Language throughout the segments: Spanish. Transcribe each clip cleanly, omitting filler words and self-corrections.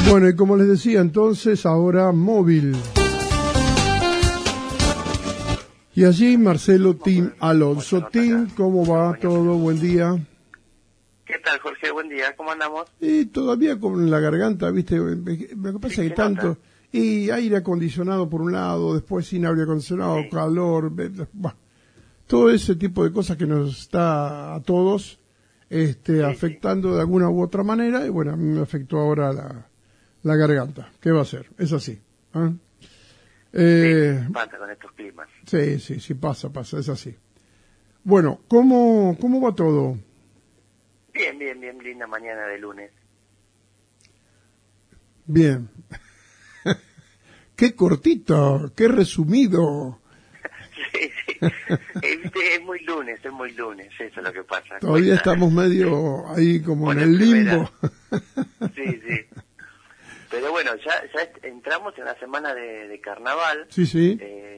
Bueno, y como les decía entonces, ahora móvil. Y allí Marcelo Tim Alonso. Tim, ¿cómo va todo? Buen día. ¿Qué tal, Jorge? Buen día, ¿cómo andamos? Y todavía con la garganta, ¿viste? Lo que pasa es que tanto... Nota? Y aire acondicionado por un lado, después sin aire acondicionado, Sí. calor, bah, todo ese tipo de cosas que nos está a todos afectando de alguna u otra manera. Y bueno, a mí me afectó ahora la garganta. ¿Qué va a ser? Es así. ¿Ah? Sí, pasa con estos climas. Sí, pasa, es así. Bueno, ¿cómo va todo? Bien, linda mañana de lunes. Bien. Qué cortito, qué resumido. Sí. Viste, es muy lunes, eso es lo que pasa. Todavía estamos medio ahí como en el limbo. Sí. Pero bueno, ya entramos en la semana de carnaval. Sí.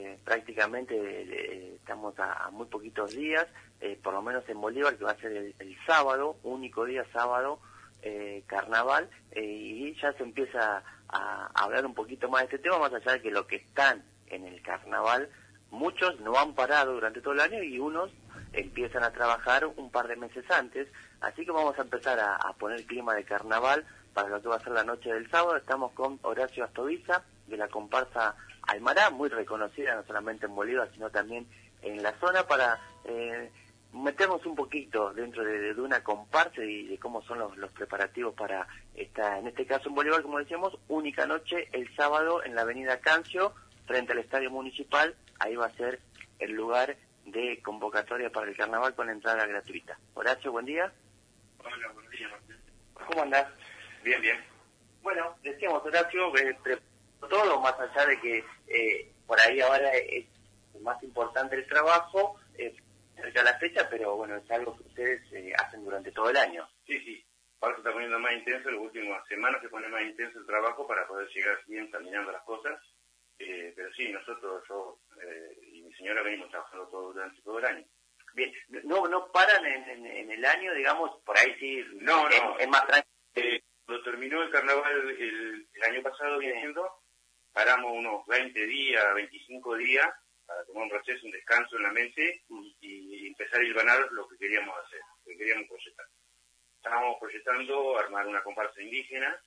Prácticamente estamos a muy poquitos días, por lo menos en Bolívar, que va a ser el sábado, único día sábado, carnaval, y ya se empieza a hablar un poquito más de este tema, más allá de que los que están en el carnaval, muchos no han parado durante todo el año y unos empiezan a trabajar un par de meses antes, así que vamos a empezar a poner clima de carnaval para lo que va a ser la noche del sábado. Estamos con Horacio Astoviza, de la comparsa Almará, muy reconocida no solamente en Bolívar, sino también en la zona, para meternos un poquito dentro de una comparsa y de cómo son los preparativos para esta, en este caso en Bolívar, como decíamos, única noche el sábado en la avenida Cancio, frente al Estadio Municipal. Ahí va a ser el lugar de convocatoria para el carnaval con entrada gratuita. Horacio, buen día. Hola, buen día, Martín. ¿Cómo andás? Bien. Bueno, decíamos, Horacio, todo, más allá de que por ahí ahora es más importante el trabajo, cerca de la fecha, pero bueno, es algo que ustedes hacen durante todo el año. Sí. Ahora se está poniendo más intenso, las últimas semanas se pone más intenso el trabajo para poder llegar bien caminando las cosas. Pero sí, nosotros, yo y mi señora venimos trabajando durante todo el año. Bien, no paran en el año, digamos, por ahí sí, No. es más tranquilo. Cuando terminó el carnaval el año pasado, paramos unos 20 días, 25 días, para tomar un receso, un descanso en la mente y empezar a hilvanar lo que queríamos hacer, lo que queríamos proyectar. Estábamos proyectando armar una comparsa indígena,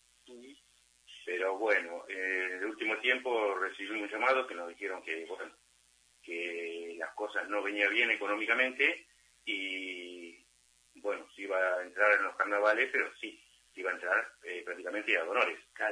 pero bueno, en el último tiempo recibimos un llamado que nos dijeron que las cosas no venían bien económicamente y bueno, se iba a entrar en los carnavales, pero sí, se iba a entrar prácticamente a donores, Claro.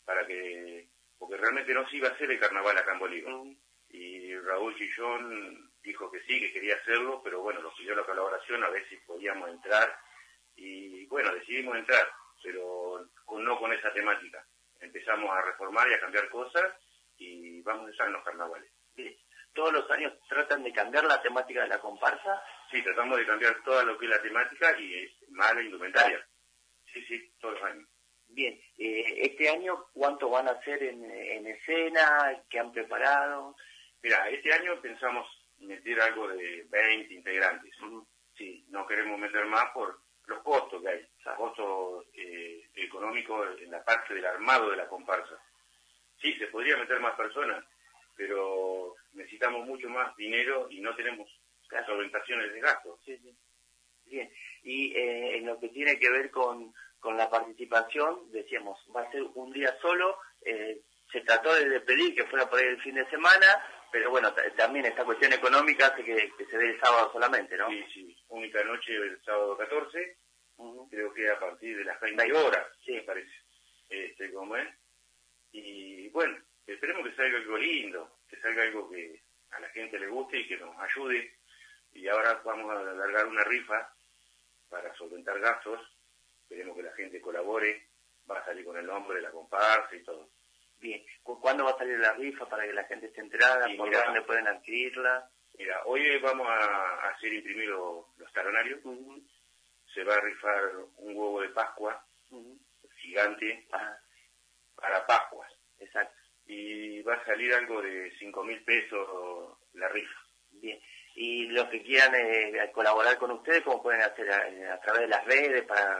porque realmente no se iba a hacer el carnaval acá en Bolívar. Y Raúl Chillón dijo que sí, que quería hacerlo, pero bueno, nos pidió la colaboración a ver si podíamos entrar. Y bueno, decidimos entrar, pero no con esa temática. Empezamos a reformar y a cambiar cosas y vamos a estar en los carnavales. Sí. ¿Todos los años tratan de cambiar la temática de la comparsa? Sí, tratamos de cambiar toda lo que es la temática y más la indumentaria. Sí, todos los años. Bien, este año, ¿cuánto van a hacer en escena? ¿Qué han preparado? Mira, este año pensamos meter algo de 20 integrantes. Sí, no queremos meter más por los costos que hay, costos económicos en la parte del armado de la comparsa. Sí, se podría meter más personas, pero necesitamos mucho más dinero y no tenemos solventaciones de gastos. Sí. Bien, y en lo que tiene que ver con la participación, decíamos, va a ser un día solo, se trató de pedir que fuera por ahí el fin de semana, pero bueno, también esta cuestión económica hace que se dé el sábado solamente, ¿no? Sí, única noche el sábado 14, creo que a partir de las 20 horas, me parece, como es. Y bueno, esperemos que salga algo lindo, que salga algo que a la gente le guste y que nos ayude. Y ahora vamos a alargar una rifa para solventar gastos. Esperemos que la gente colabore, va a salir con el nombre de la comparsa y todo. Bien, ¿cuándo va a salir la rifa para que la gente esté enterada? Sí, ¿Por dónde pueden adquirirla? Mira, hoy vamos a hacer imprimir los talonarios. Se va a rifar un huevo de Pascua gigante para Pascuas. Exacto. Y va a salir algo de 5.000 pesos la rifa. Bien. Y los que quieran colaborar con ustedes, ¿cómo pueden hacer? ¿A través de las redes para...?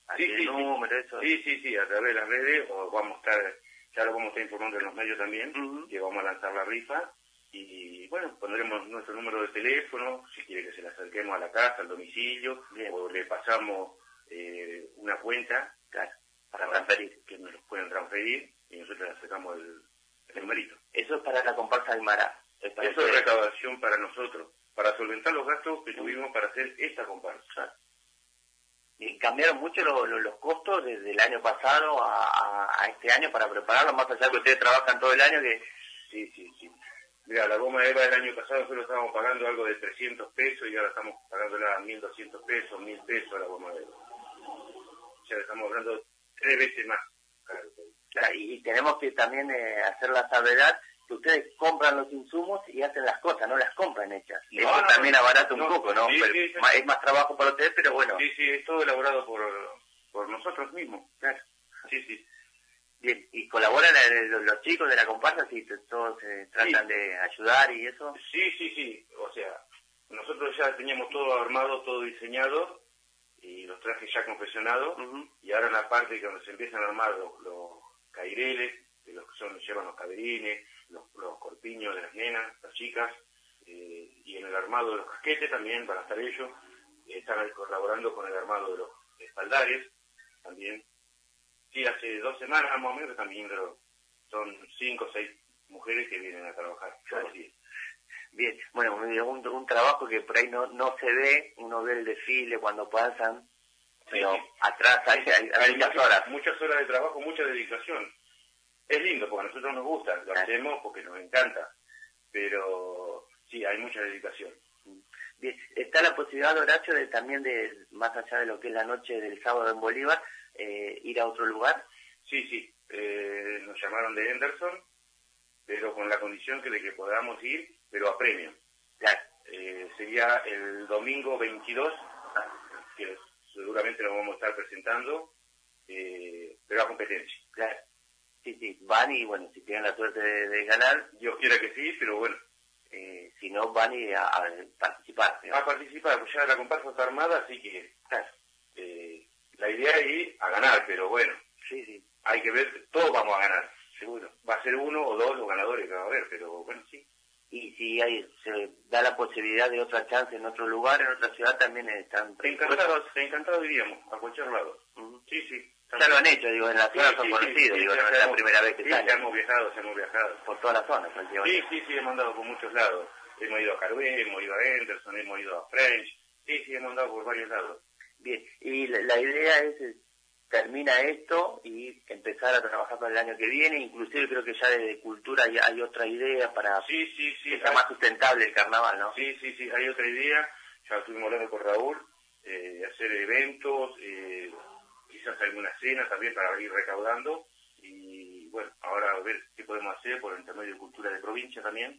así el número, eso. Sí, a través de las redes, o vamos a estar, ya lo vamos a estar informando en los medios también, que vamos a lanzar la rifa, y bueno, pondremos nuestro número de teléfono, si quiere que se le acerquemos a la casa, al domicilio, o le pasamos una cuenta, claro, para transferir, que nos los pueden transferir, y nosotros le acercamos el numerito. Eso es para la comparsa Aymara. Eso es recaudación para nosotros, para solventar los gastos que tuvimos para hacer esta comparsa. ¿Y cambiaron mucho los costos desde el año pasado a este año para prepararlo, más allá de que ustedes trabajan todo el año? Que Sí. Mira, la goma Eva del año pasado nosotros estábamos pagando algo de 300 pesos y ahora estamos pagándola a 1.200 pesos, 1.000 pesos a la goma Eva. O sea, estamos hablando 3 veces más. Claro, y tenemos que también hacer la salvedad que ustedes compran los insumos y hacen las cosas, no las compran hechas. Eso también abarata un poco, ¿no? Sí, pero sí. Es más trabajo para ustedes, pero bueno. Sí, es todo elaborado por nosotros mismos. Claro. Sí. Bien, ¿y colaboran los chicos de la comparsa si todos tratan de ayudar y eso? Sí. O sea, nosotros ya teníamos todo armado, todo diseñado, y los trajes ya confeccionados, y ahora en la parte que donde se empiezan a armar los caireles, de los que llevan los caderines, los corpiños de las nenas, las chicas, y en el armado de los casquetes también van a estar ellos, están colaborando con el armado de los espaldares también. Sí, hace 2 semanas más o menos también, pero son 5 o 6 mujeres que vienen a trabajar todos los días. Bien, bueno, un trabajo que por ahí no se ve, uno ve el desfile cuando pasan, pero atrás hay muchas horas. Muchas horas de trabajo, mucha dedicación. Es lindo porque a nosotros nos gusta, lo hacemos porque nos encanta, pero sí, hay mucha dedicación. Bien, está la posibilidad, Horacio, también más allá de lo que es la noche del sábado en Bolívar, ir a otro lugar. Sí, nos llamaron de Henderson, pero con la condición que podamos ir, pero a premio. Claro. Sería el domingo 22, que seguramente lo vamos a estar presentando, pero a competencia. Claro. Sí, van y bueno, si tienen la suerte de ganar. Dios quiera que sí, pero bueno. Si no, van y a participar. ¿No? A participar, pues ya la comparsa está armada, así que claro, la idea es ir a ganar, pero bueno, sí. Hay que ver, todos vamos a ganar, seguro. Va a ser 1 o 2 los ganadores que va a haber, pero bueno, sí. Y si se da la posibilidad de otra chance en otro lugar, en otra ciudad, también están encantados iríamos, a cualquier lado. Sí. Ya lo han hecho, digo, en la zona son conocidos, digo, no es la primera vez que salen. Sí, hemos viajado. Por toda la zona, prácticamente. Sí, hemos andado por muchos lados. Hemos ido a Carvé, hemos ido a Henderson, hemos ido a French. Sí, hemos andado por varios lados. Bien, y la idea es, termina esto y empezar a trabajar para el año que viene, inclusive creo que ya desde Cultura hay otra idea para que sea más sustentable el carnaval, ¿no? Sí, hay otra idea, ya estuvimos hablando con Raúl, hacer eventos, quizás alguna cena también para ir recaudando, y bueno, ahora a ver qué podemos hacer por el intermedio de Cultura de Provincia también,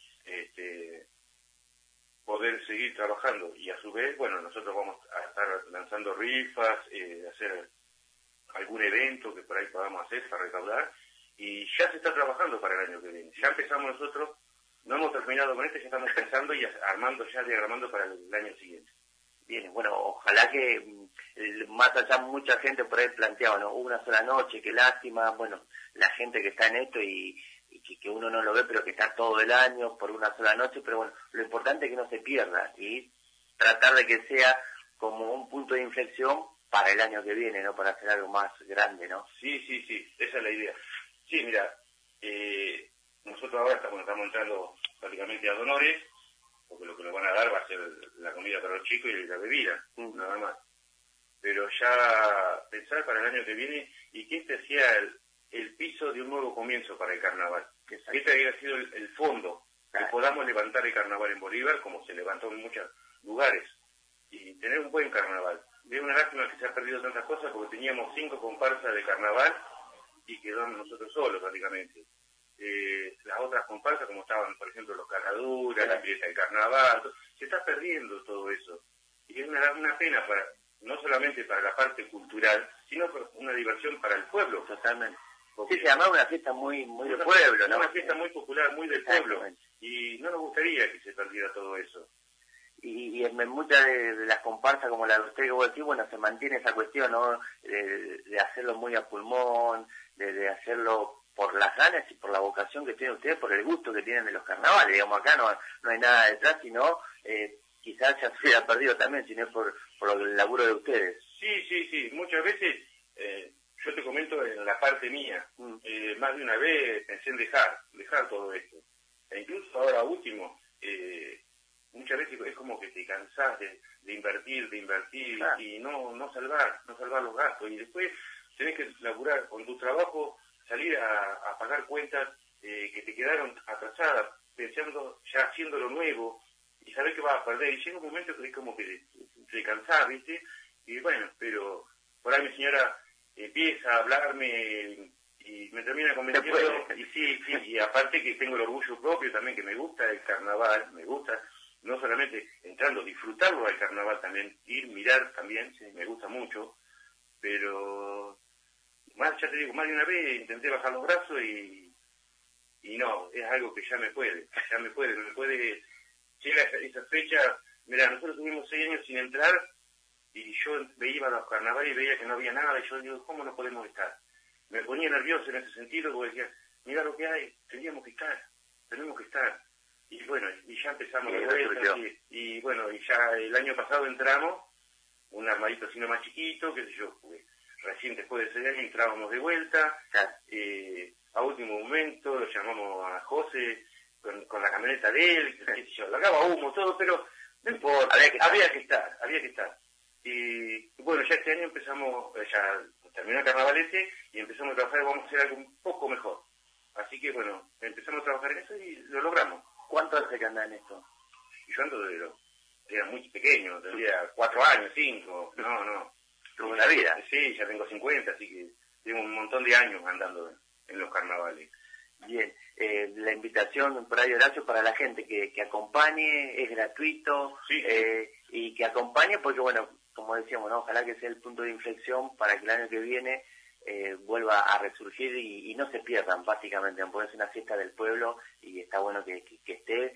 poder seguir trabajando, y a su vez, bueno, nosotros vamos a estar lanzando rifas, hacer algún evento que por ahí podamos hacer para recaudar, y ya se está trabajando para el año que viene. Ya empezamos nosotros, no hemos terminado con esto, ya estamos pensando y armando, ya diagramando para el año siguiente. Bien, bueno, ojalá que más allá mucha gente por ahí planteaba, ¿no? Una sola noche, qué lástima, bueno, la gente que está en esto y que uno no lo ve, pero que está todo el año por una sola noche, pero bueno, lo importante es que no se pierda y tratar de que sea como un punto de inflexión para el año que viene, ¿no? Para hacer algo más grande, ¿no? Sí, esa es la idea. Sí, mira, nosotros ahora estamos entrando prácticamente a donores, porque lo que nos van a dar va a ser la comida para los chicos y la bebida, nada más. Pero ya pensar para el año que viene y que este sea el piso de un nuevo comienzo para el carnaval. Que este haya sido el fondo, que podamos levantar el carnaval en Bolívar, como se levantó en muchos lugares, y tener un buen carnaval. Es una lástima que se ha perdido tantas cosas porque teníamos 5 comparsas de carnaval y quedamos nosotros solos prácticamente. Las otras comparsas, como estaban, por ejemplo, los Caraduras, la fiesta del carnaval, se está perdiendo todo eso. Y es una pena, no solamente para la parte cultural, sino una diversión para el pueblo. Totalmente. Sí, se llamaba una fiesta muy del pueblo, ¿no? Una fiesta muy popular, muy del pueblo. Y no nos gustaría que se perdiera todo eso. y en muchas de las comparsas como la de usted que vos decís, bueno, se mantiene esa cuestión, ¿no? De hacerlo muy a pulmón, de hacerlo por las ganas y por la vocación que tienen ustedes, por el gusto que tienen de los carnavales. Digamos, acá no hay nada detrás, sino quizás ya se hubiera perdido también, sino por el laburo de ustedes. Sí. Muchas veces, yo te comento en la parte mía, más de una vez pensé en dejar todo esto. E incluso ahora último, muchas veces es como que te cansás de invertir Claro. y no salvar los gastos. Y después tenés que laburar con tu trabajo, salir a pagar cuentas que te quedaron atrasadas, pensando ya haciendo lo nuevo, y sabés que vas a perder. Y llega un momento que es como que te cansás, ¿viste? Y bueno, pero por ahí mi señora empieza a hablarme y me termina convenciendo. Y sí, y aparte que tengo el orgullo propio también, que me gusta el carnaval, me gusta no solamente entrando, disfrutarlo al carnaval también, ir, mirar también, sí, me gusta mucho, pero ya te digo, más de una vez intenté bajar los brazos y no, es algo que ya me puede, llega esa fecha. Mirá, nosotros tuvimos 6 años sin entrar y yo iba a los carnavales y veía que no había nada y yo digo, ¿cómo no podemos estar? Me ponía nervioso en ese sentido porque decía, mira lo que hay, tenemos que estar. Y bueno, y ya empezamos de vuelta, y bueno, y ya el año pasado entramos, un armadito así más chiquito, qué sé yo, porque recién después de ese año entrábamos de vuelta, a último momento lo llamamos a José con la camioneta de él, qué sé yo, largaba humo, todo, pero no importa, había que estar. Y bueno, ya este año empezamos, ya terminó el carnaval y empezamos a trabajar, vamos a hacer algo un poco mejor. Así que bueno, empezamos a trabajar en eso y lo logramos. ¿Cuánto hace que anda en esto? Y yo ando era muy pequeño, tendría 4 años, 5, no. Tuve una vida. Sí, ya tengo 50, así que tengo un montón de años andando en los carnavales. Bien, la invitación por ahí, Horacio, para la gente que acompañe, es gratuito, sí. Y que acompañe porque, bueno, como decíamos, ¿no? Ojalá que sea el punto de inflexión para que el año que viene vuelva a resurgir y no se pierdan, básicamente, porque es una fiesta del pueblo y está bueno que esté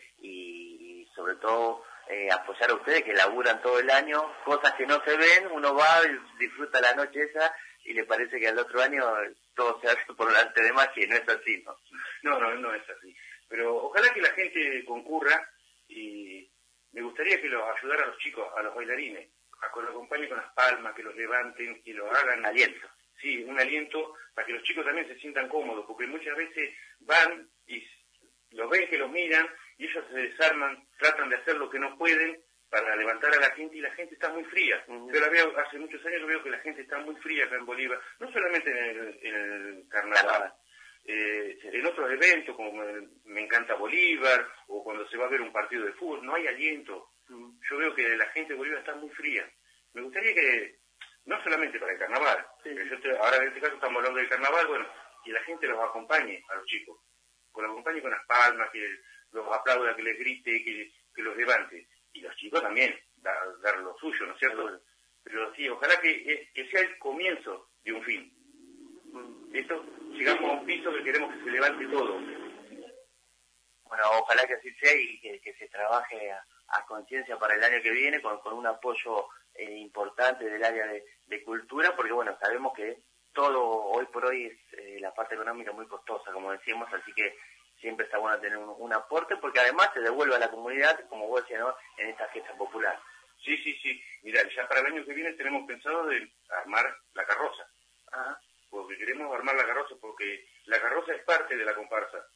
y sobre todo apoyar a ustedes que laburan todo el año, cosas que no se ven, uno va y disfruta la noche esa y le parece que al otro año todo se hace por delante de magia y no es así, ¿no? No es así. Pero ojalá que la gente concurra y me gustaría que los ayudara a los chicos, a los bailarines, a que los acompañen con las palmas, que los levanten, que los hagan. Aliento. Sí, un aliento para que los chicos también se sientan cómodos, porque muchas veces van y los ven que los miran y ellos se desarman, tratan de hacer lo que no pueden para levantar a la gente y la gente está muy fría. Yo la veo, hace muchos años yo veo que la gente está muy fría acá en Bolívar, no solamente en el carnaval, en otros eventos como me encanta Bolívar o cuando se va a ver un partido de fútbol, no hay aliento. Yo veo que la gente de Bolívar está muy fría. Me gustaría que, no solamente para el carnaval, ahora en este caso estamos hablando del carnaval, bueno, que la gente los acompañe a los chicos, que los acompañe con las palmas, que los aplauda, que les grite, que los levante. Y los chicos también, dar lo suyo, ¿no es cierto? Pero sí, ojalá que sea el comienzo de un fin. Esto, llegamos a un piso que queremos que se levante todo. Bueno, ojalá que así sea y que se trabaje a conciencia para el año que viene con un apoyo importante del área de cultura, porque bueno, sabemos que todo hoy por hoy es la parte económica muy costosa, como decíamos, así que siempre está bueno tener un aporte, porque además se devuelve a la comunidad, como vos decías, ¿no?, en esta fiesta popular. Sí. Mira, ya para el año que viene tenemos pensado de armar la carroza. Ajá. Porque queremos armar la carroza, porque la carroza es parte de la comparsa.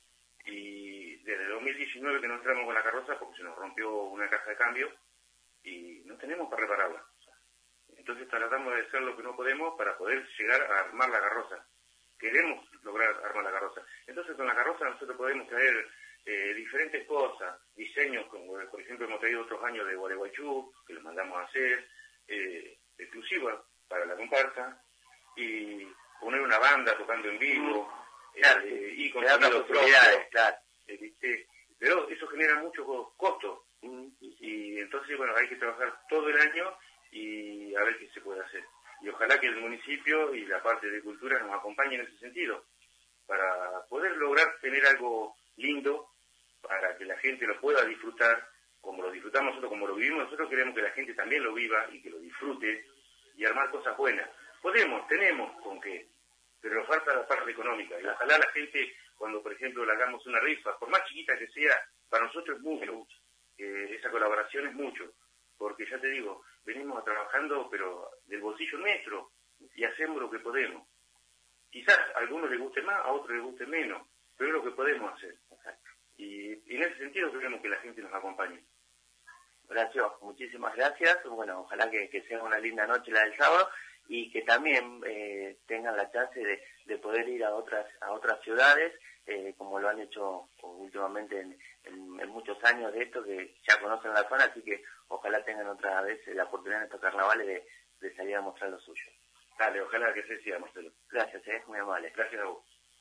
Y desde 2019 que no entramos con la carroza, porque se nos rompió una caja de cambio, y no tenemos para repararla. Entonces tratamos de hacer lo que no podemos para poder llegar a armar la carroza. Queremos lograr armar la carroza. Entonces con la carroza nosotros podemos traer diferentes cosas, diseños, como por ejemplo hemos traído otros años de Gualeguaychú, que los mandamos a hacer, exclusivas para la comparsa, y poner una banda tocando en vivo, y con sonidos propios, claro. Pero eso genera mucho costo, y entonces bueno, hay que trabajar todo el año y a ver qué se puede hacer. Y ojalá que el municipio y la parte de cultura nos acompañen en ese sentido, para poder lograr tener algo lindo, para que la gente lo pueda disfrutar como lo disfrutamos nosotros, como lo vivimos nosotros, queremos que la gente también lo viva y que lo disfrute y armar cosas buenas. Tenemos con qué, pero nos falta la parte económica. Y ojalá la gente, cuando por ejemplo le hagamos una rifa, por más chiquita que sea, para nosotros es mucho, esa colaboración es mucho, porque ya te digo, venimos trabajando pero del bolsillo nuestro y hacemos lo que podemos. Quizás a algunos les guste más, a otros les guste menos, pero es lo que podemos hacer. Y en ese sentido queremos que la gente nos acompañe. Horacio, muchísimas gracias. Bueno, ojalá que sea una linda noche la del sábado y que también tengan la chance de poder ir a otras ciudades, como lo han hecho últimamente en muchos años de esto, que ya conocen la zona, así que ojalá tengan otra vez la oportunidad en estos carnavales de salir a mostrar lo suyo. Dale, ojalá que se siga, Marcelo. Gracias, muy amable. Gracias a vos.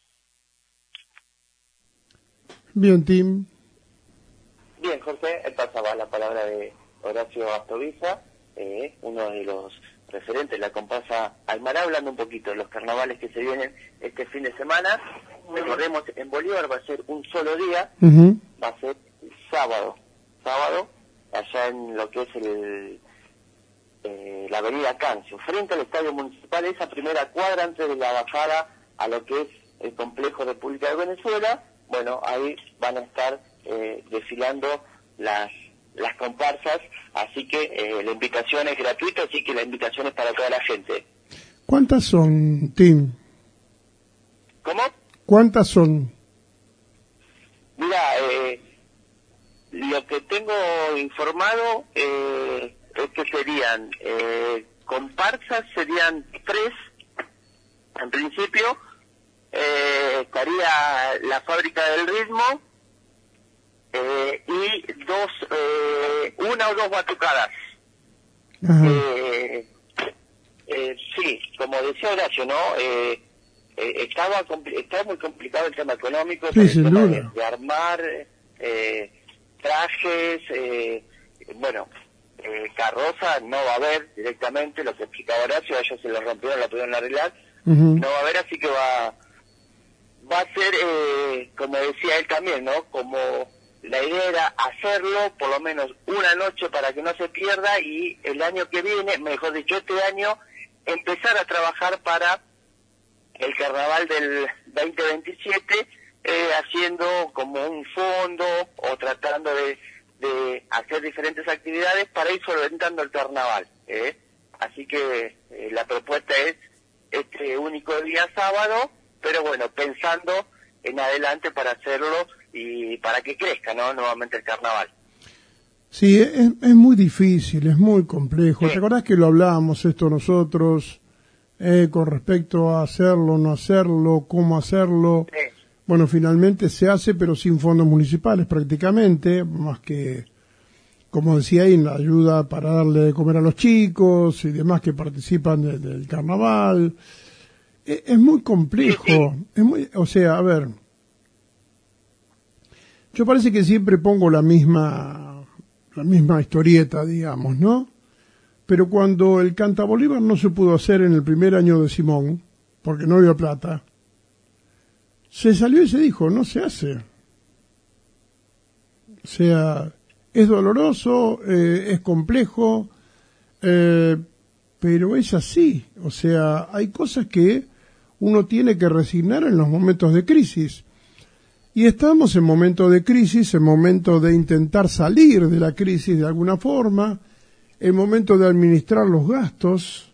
Bien, Tim. Bien, Jorge, pasaba la palabra de Horacio Astoviza, uno de los referentes de la comparsa Aymara, hablando un poquito de los carnavales que se vienen este fin de semana. Recordemos, en Bolívar va a ser un solo día, va a ser sábado, allá en lo que es la avenida Cancio, frente al Estadio Municipal, esa primera cuadra antes de la bajada a lo que es el complejo República de Venezuela. Bueno, ahí van a estar desfilando las comparsas, así que la invitación es gratuita, así que la invitación es para toda la gente. ¿Cuántas son, Tim? ¿Cómo? ¿Cuántas son? Mira, lo que tengo informado es que serían comparsas, serían 3 en principio. Estaría la Fábrica del Ritmo y una o dos batucadas. Sí, como decía Horacio, ¿no? Estaba muy complicado el tema económico, sí, el sin tema duda. de armar trajes, carroza no va a haber directamente, lo que explicaba Horacio, a ellos se lo rompieron, la pudieron arreglar, no va a haber, así que va a ser, como decía él también, ¿no? Como la idea era hacerlo por lo menos una noche para que no se pierda y el año que viene, mejor dicho, este año, empezar a trabajar para el carnaval del 2027, haciendo como un fondo o tratando de hacer diferentes actividades para ir solventando el carnaval. Así que la propuesta es este único día sábado, pero bueno, pensando en adelante para hacerlo y para que crezca, ¿no? Nuevamente el carnaval. Sí, es muy difícil, es muy complejo. Sí. ¿Te acordás que lo hablábamos esto nosotros con respecto a hacerlo, no hacerlo, cómo hacerlo? Sí. Bueno, finalmente se hace, pero sin fondos municipales prácticamente, más que, como decía ahí, la ayuda para darle de comer a los chicos y demás que participan del carnaval. Es muy complejo, a ver, yo parece que siempre pongo la misma historieta, digamos, ¿no? Pero cuando el Canta Bolívar no se pudo hacer en el primer año de Simón, porque no había plata, se salió y se dijo, no se hace. O sea, es doloroso, es complejo, pero es así. O sea, hay cosas que uno tiene que resignar en los momentos de crisis. Y estamos en momentos de crisis, en momentos de intentar salir de la crisis de alguna forma, en momentos de administrar los gastos,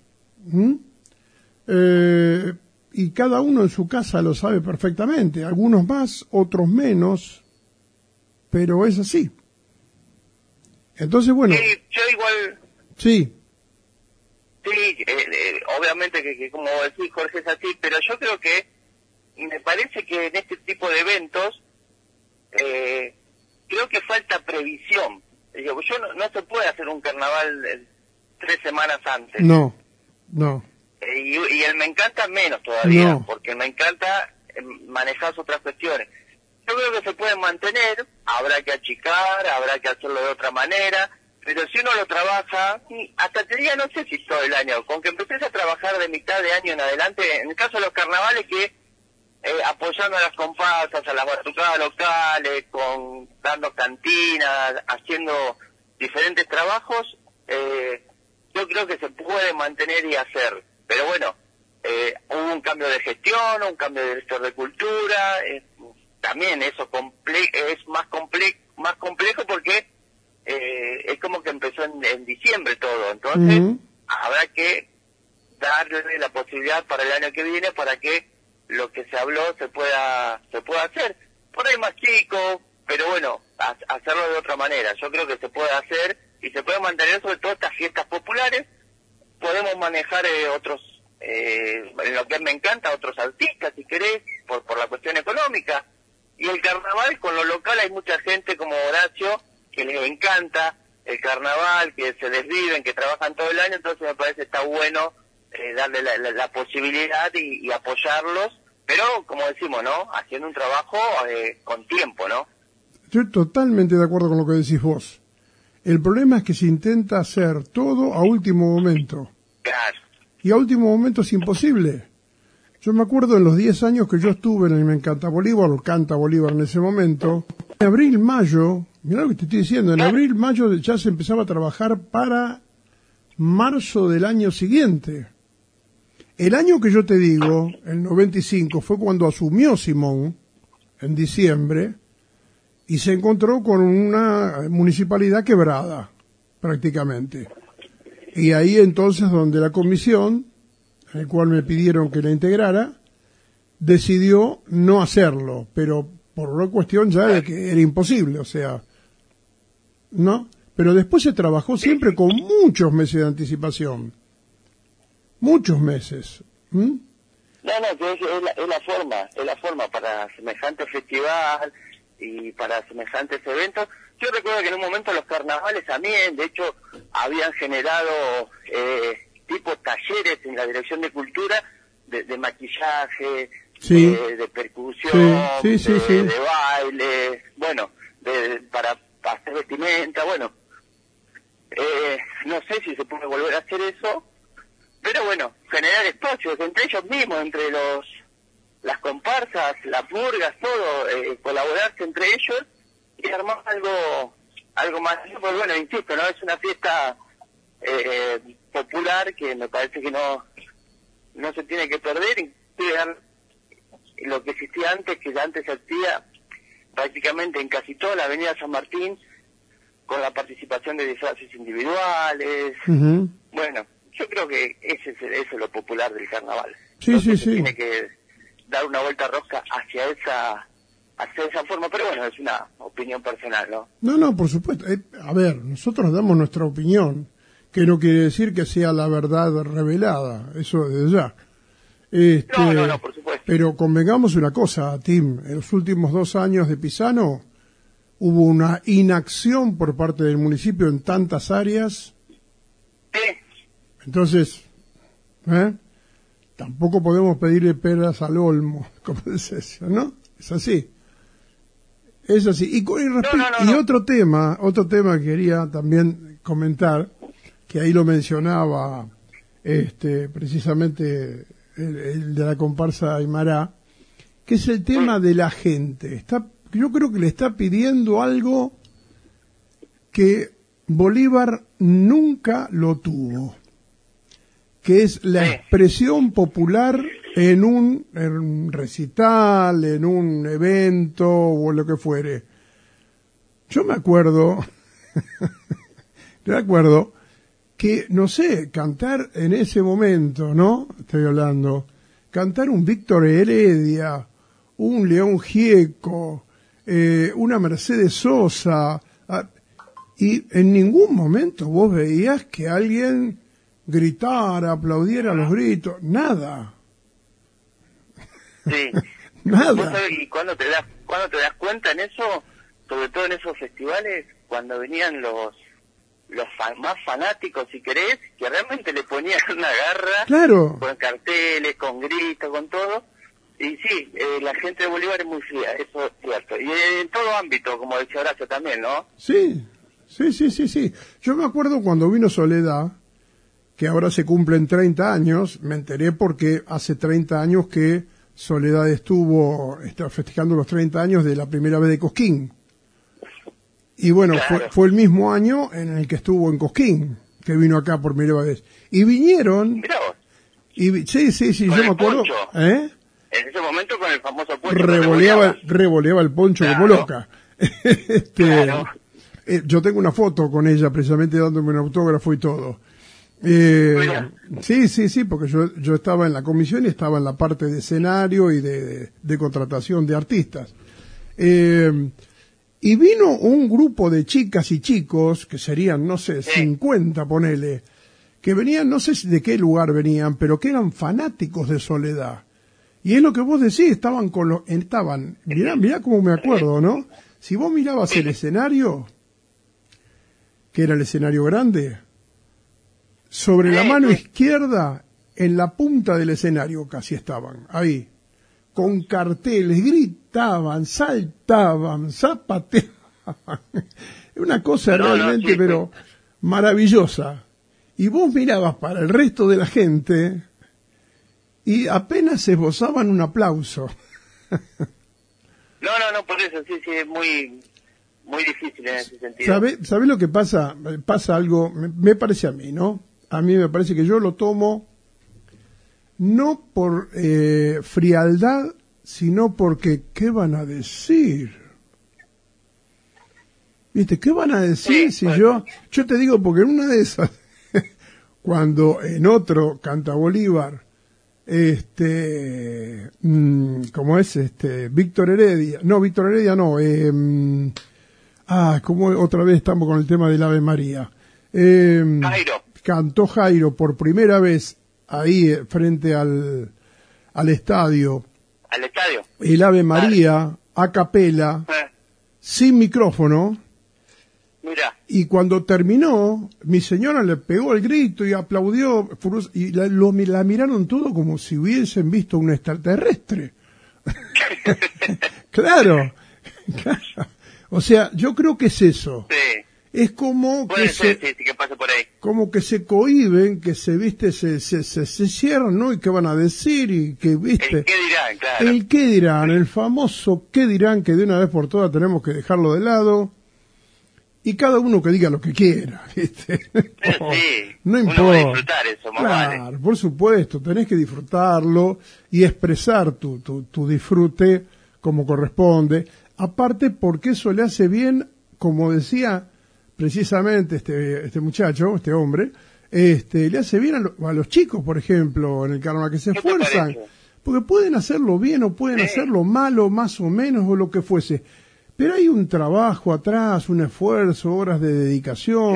y cada uno en su casa lo sabe perfectamente, algunos más, otros menos, pero es así. Entonces, bueno... Sí, yo igual... Sí. Sí, obviamente que como decís, Jorge, es así, pero yo creo que me parece que en este tipo de eventos creo que falta previsión. Digo, no se puede hacer un carnaval 3 semanas antes. No. Y el Me Encanta menos todavía, No. porque el Me Encanta manejas otras cuestiones. Yo creo que se puede mantener, habrá que achicar, habrá que hacerlo de otra manera, pero si uno lo trabaja, hasta te diría, no sé si todo el año, con que empieces a trabajar de mitad de año en adelante, en el caso de los carnavales que apoyando a las comparsas, a las batucadas locales, dando cantinas, haciendo diferentes trabajos, yo creo que se puede mantener y hacer. Pero bueno, hubo un cambio de gestión, un cambio de director de cultura, también eso es más complejo porque es como que empezó en diciembre todo, entonces habrá que darle la posibilidad para el año que viene para que lo que se habló se pueda hacer. Por ahí más chico, pero bueno, hacerlo de otra manera. Yo creo que se puede hacer y se puede mantener sobre todo estas fiestas populares. Podemos manejar otros, en lo que me encanta, otros artistas, si querés, por la cuestión económica. Y el carnaval, con lo local, hay mucha gente como Horacio que les encanta el carnaval, que se desviven, que trabajan todo el año, entonces me parece que está bueno darle la posibilidad y apoyarlos, pero como decimos, ¿no? Haciendo un trabajo con tiempo, ¿no? Estoy totalmente de acuerdo con lo que decís vos. El problema es que se intenta hacer todo a último momento. Claro. Y a último momento es imposible. Yo me acuerdo en los 10 años que yo estuve en el Me Encanta Bolívar, o Canta Bolívar en ese momento, en abril, mayo, mirá lo que te estoy diciendo, en abril, mayo ya se empezaba a trabajar para marzo del año siguiente. El año que yo te digo, el 95, fue cuando asumió Simón, en diciembre, y se encontró con una municipalidad quebrada, prácticamente. Y ahí entonces donde la comisión, en el cual me pidieron que la integrara, decidió no hacerlo, pero por una cuestión ya de que era imposible, o sea, ¿no? Pero después se trabajó siempre con muchos meses de anticipación. Muchos meses. No, que es la forma para semejante festival y para semejantes eventos. Yo recuerdo que en un momento los carnavales también, de hecho, habían generado tipo talleres en la Dirección de Cultura de maquillaje, sí, de percusión, sí. de baile, bueno, para hacer vestimenta, bueno. No sé si se puede volver a hacer eso, pero bueno, generar espacios entre ellos mismos, entre las comparsas, las murgas, todo, colaborarse entre ellos y armar algo más. Pues bueno, insisto, no es una fiesta popular que me parece que no se tiene que perder, y lo que existía antes, que antes se hacía prácticamente en casi toda la avenida San Martín, con la participación de disfraces individuales. Bueno, yo creo que eso es lo popular del carnaval. Sí. Tiene que dar una vuelta rosca hacia esa forma, pero bueno, es una opinión personal, ¿no? No, por supuesto. A ver, nosotros damos nuestra opinión, que no quiere decir que sea la verdad revelada, eso desde ya. No, por supuesto. Pero convengamos una cosa, Tim, en los últimos 2 años de Pisano hubo una inacción por parte del municipio en tantas áreas. Sí. Entonces, tampoco podemos pedirle peras al olmo, como dice eso, ¿no? Es así. Es así. Y otro tema que quería también comentar, que ahí lo mencionaba precisamente el de la comparsa Aymara, que es el tema de la gente. Yo creo que le está pidiendo algo que Bolívar nunca lo tuvo, que es la expresión popular en un recital, en un evento o lo que fuere. Yo me acuerdo que, no sé, cantar en ese momento, ¿no? Estoy hablando, cantar un Víctor Heredia, un León Gieco, una Mercedes Sosa, y en ningún momento vos veías que alguien gritara, aplaudiera los gritos, nada. Sí. Nada. Y cuando te das cuenta en eso, sobre todo en esos festivales, cuando venían los más fanáticos, si querés, que realmente le ponían una garra, claro, con carteles, con gritos, con todo. Y sí, la gente de Bolívar es muy fría, eso es cierto. Y en todo ámbito, como decía Horacio también, ¿no? Sí. Yo me acuerdo cuando vino Soledad, que ahora se cumplen 30 años, me enteré porque hace 30 años que Soledad estuvo festejando los 30 años de la primera vez de Cosquín. Y bueno, Claro. fue el mismo año en el que estuvo en Cosquín, que vino acá por primera vez. Y vinieron, Mirá vos, sí, Con yo el me acuerdo, poncho. ¿eh? en ese momento con el famoso puente. Revoleaba el poncho como Claro. loca. Claro. Yo tengo una foto con ella, precisamente dándome un autógrafo y todo. Mira. Sí, porque yo estaba en la comisión y estaba en la parte de escenario y de contratación de artistas. Y vino un grupo de chicas y chicos, que serían, no sé, Sí. 50, ponele, que venían, no sé de qué lugar venían, pero que eran fanáticos de Soledad. Y es lo que vos decís, estaban mirá cómo me acuerdo, ¿no? Si vos mirabas el escenario, que era el escenario grande, sobre la mano izquierda, en la punta del escenario casi estaban, ahí, con carteles, gritaban, saltaban, zapateaban. Una cosa realmente, sí, pero maravillosa. Y vos mirabas para el resto de la gente y apenas esbozaban un aplauso. No, por eso, sí, es muy difícil en ese sentido. ¿Sabe lo que pasa? Pasa algo, me parece a mí, ¿no? A mí me parece que yo lo tomo no por frialdad, sino porque ¿qué van a decir? ¿Viste? ¿Qué van a decir Sí, si pues. yo te digo, porque en una de esas, cuando en otro canta Bolívar, ¿cómo es? Víctor Heredia no, como otra vez estamos con el tema del Ave María. Jairo. Cantó Jairo por primera vez ahí frente al estadio, Al estadio. el Ave María, a capela, sin micrófono, Mira, y cuando terminó, mi señora le pegó el grito y aplaudió, y la miraron todo como si hubiesen visto un extraterrestre. Claro. O sea, yo creo que es eso. sí. Es como Puede que ser, sí, que pase por ahí. como que se cohíben, que se cierran, ¿no? Y qué van a decir y que, ¿viste? ¿El qué dirán? Claro. El qué dirán, el famoso qué dirán, que de una vez por todas tenemos que dejarlo de lado y cada uno que diga lo que quiera, ¿viste? Sí, No uno importa. va a disfrutar eso, más Claro, vale. por supuesto, tenés que disfrutarlo y expresar tu disfrute como corresponde. Aparte, porque eso le hace bien, como decía precisamente este muchacho, este hombre, le hace bien a los chicos, por ejemplo, en el carnaval, que se ¿Qué te esfuerzan, parece? porque pueden hacerlo bien o pueden Sí. hacerlo malo, más o menos, o lo que fuese. Pero hay un trabajo atrás, un esfuerzo, horas de dedicación,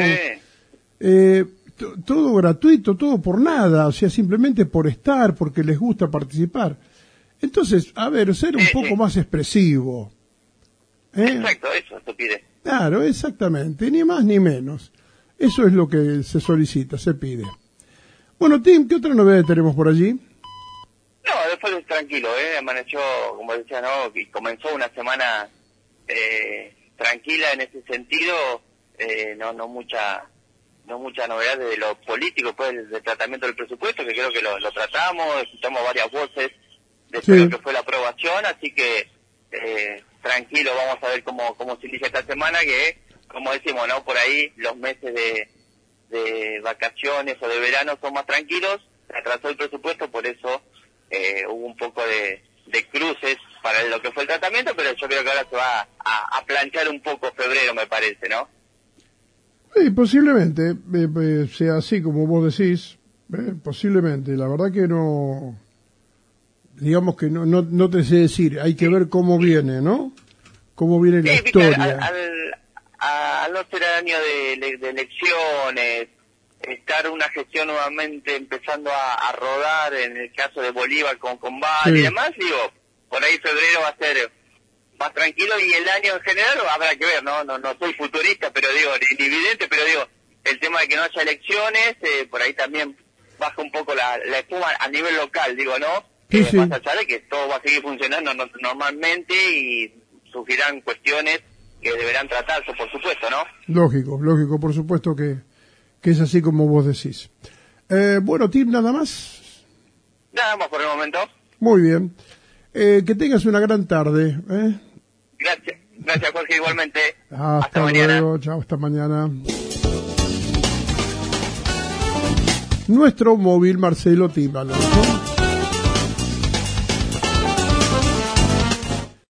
Sí. todo gratuito, todo por nada, o sea, simplemente por estar, porque les gusta participar. Entonces, a ver, ser un Sí, poco sí. más expresivo. ¿Eh? Exacto, eso se pide. Claro, exactamente, ni más ni menos. Eso es lo que se solicita, se pide. Bueno, Tim, ¿qué otra novedad tenemos por allí? No, después es tranquilo, amaneció, como decía, ¿no? Y comenzó una semana tranquila en ese sentido, no mucha novedad de lo político, pues del tratamiento del presupuesto, que creo que lo tratamos, escuchamos varias voces de todo Sí. lo que fue la aprobación, así que tranquilo, vamos a ver cómo se inicia esta semana, que como decimos, ¿no? Por ahí los meses de vacaciones o de verano son más tranquilos, se atrasó el presupuesto, por eso hubo un poco de cruces para lo que fue el tratamiento, pero yo creo que ahora se va a planchar un poco febrero, me parece, ¿no? Sí, posiblemente sea así como vos decís, posiblemente. La verdad que no, digamos que no te sé decir, hay que ver cómo viene, ¿no? Cómo viene la viste, historia. al no ser año de elecciones, estar una gestión nuevamente empezando a rodar, en el caso de Bolívar con Val Sí. y demás, digo, por ahí febrero va a ser más tranquilo y el año en general habrá que ver, no soy futurista, pero digo, ni vidente, pero digo, el tema de que no haya elecciones, por ahí también baja un poco la espuma a nivel local, digo, ¿no? Sí, sí. Más allá de que todo va a seguir funcionando normalmente y surgirán cuestiones que deberán tratarse, por supuesto, ¿no? Lógico, por supuesto que es así como vos decís. Bueno, Tim, nada más. Nada más por el momento. Muy bien. Que tengas una gran tarde. Gracias Jorge, igualmente. Hasta mañana. Luego, chao, hasta mañana. Nuestro móvil Marcelo Tímbalo, ¿no?